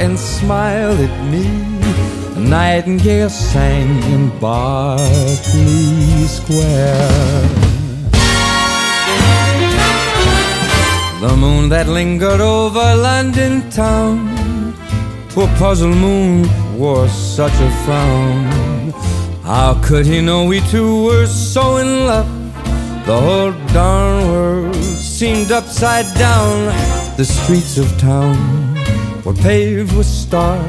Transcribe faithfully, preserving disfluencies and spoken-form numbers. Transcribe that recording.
and smiled at me. A nightingale sang in Berkeley Square. The moon that lingered over London town, poor puzzled moon wore such a frown. How could he know we two were so in love? The whole darn world seemed upside down. The streets of town were paved with stars.